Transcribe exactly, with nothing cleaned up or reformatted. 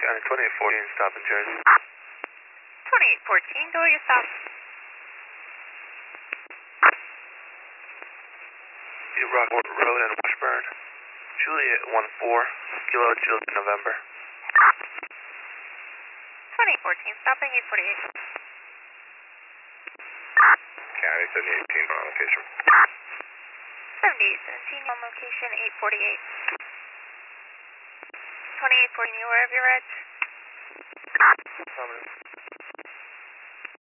County twenty-eight fourteen, stop in Jersey. twenty-eight fourteen, go your stop. You Rockport Road in Washburn. Juliet one four, Kilo Juliet November. twenty-eight fourteen, stopping eight forty-eight. County seventy-eight eighteen, on location. seventy-eight seventeen, on location eight forty-eight. twenty-eight fourteen, you aware of your rides? Affirmative.